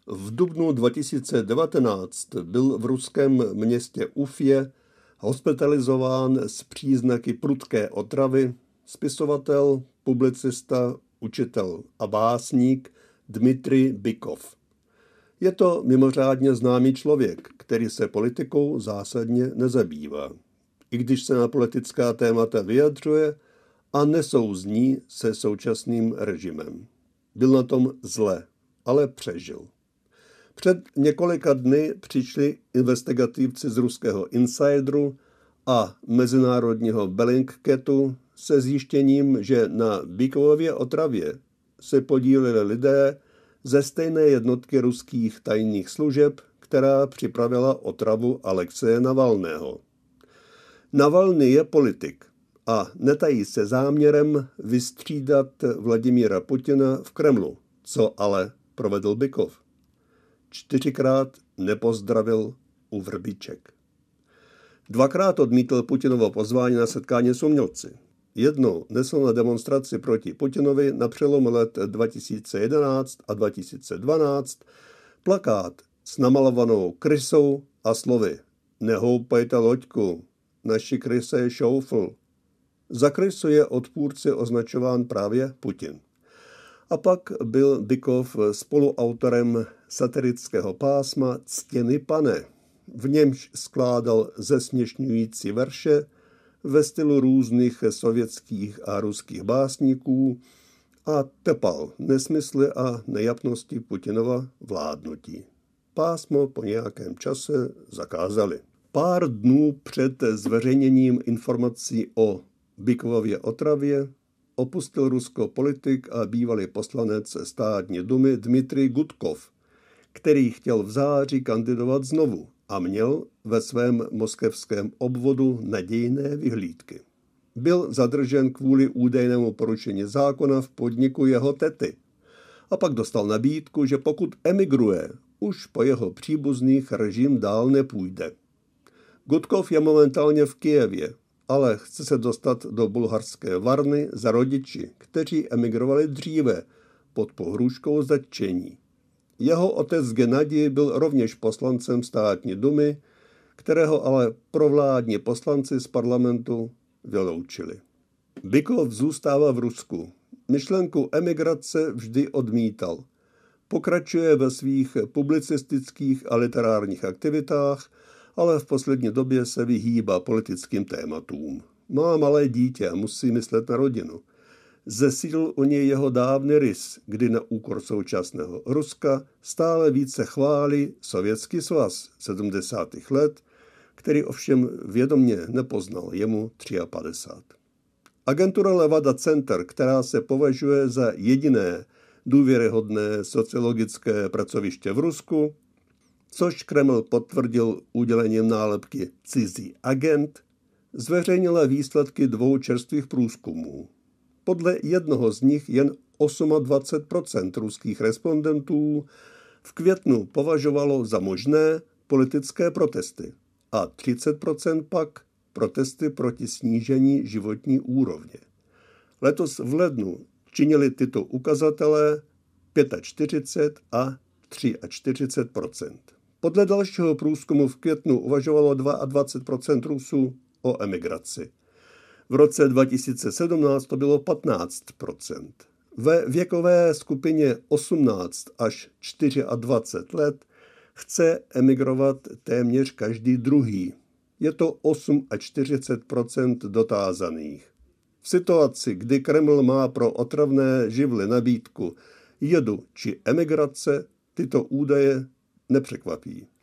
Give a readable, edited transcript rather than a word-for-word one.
V dubnu 2019 byl v ruském městě Ufě hospitalizován s příznaky prudké otravy spisovatel, publicista, učitel a básník Dmitrij Bykov. Je to mimořádně známý člověk, který se politikou zásadně nezabývá, i když se na politická témata vyjadřuje a nesouzní se současným režimem. Byl na tom zle, ale přežil. Před několika dny přišli investigativci z ruského Insideru a mezinárodního Bellingcatu se zjištěním, že na Bykovově otravě se podíleli lidé ze stejné jednotky ruských tajných služeb, která připravila otravu Alexeje Navalného. Navalný je politik a netají se záměrem vystřídat Vladimíra Putina v Kremlu, co ale provedl Bykov. 4krát nepozdravil u vrbiček. 2krát odmítl Putinovo pozvání na setkání s umělci. Jednou nesl na demonstraci proti Putinovi na přelomu let 2011 a 2012 plakát s namalovanou krysou a slovy "Nehoupajte loďku, naši kryse je šoufl". Za krysu je odpůrci označován právě Putin. A pak byl Bykov spoluautorem satirického pásma Ctěný pane, v němž skládal zesměšňující verše ve stylu různých sovětských a ruských básníků a tepal nesmysly a nejapnosti Putinova vládnutí. Pásmo po nějakém čase zakázali. Pár dnů před zveřejněním informací o Bykovově otravě opustil Rusko politik a bývalý poslanec státní dumy Dmitrij Gudkov, který chtěl v září kandidovat znovu a měl ve svém moskevském obvodu nadějné vyhlídky. Byl zadržen kvůli údajnému porušení zákona v podniku jeho tety a pak dostal nabídku, že pokud emigruje, už po jeho příbuzných režim dál nepůjde. Gudkov je momentálně v Kyjevě, ale chce se dostat do bulharské Varny za rodiči, kteří emigrovali dříve pod pohrůžkou zatčení. Jeho otec Gennadij byl rovněž poslancem státní dumy, kterého ale provládní poslanci z parlamentu vyloučili. Bykov zůstává v Rusku. Myšlenku emigrace vždy odmítal. Pokračuje ve svých publicistických a literárních aktivitách, ale v poslední době se vyhýbá politickým tématům. Má malé dítě a musí myslet na rodinu. Zesílil u něj jeho dávný rys, kdy na úkor současného Ruska stále více chválí Sovětský svaz 70. let, který ovšem vědomě nepoznal, jemu 53. Agentura Levada Center, která se považuje za jediné důvěryhodné sociologické pracoviště v Rusku, což Kreml potvrdil udělením nálepky cizí agent, zveřejnila výsledky 2 čerstvých průzkumů. Podle jednoho z nich jen 28% ruských respondentů v květnu považovalo za možné politické protesty a 30% pak protesty proti snížení životní úrovně. Letos v lednu činili tyto ukazatele 45 a 43%. Podle dalšího průzkumu v květnu uvažovalo 22% Rusů o emigraci. V roce 2017 to bylo 15%. Ve věkové skupině 18 až 24 let chce emigrovat téměř každý druhý. Je to 48% dotázaných. V situaci, kdy Kreml má pro otravné živly nabídku jedu či emigrace, tyto údaje nepřekvapí.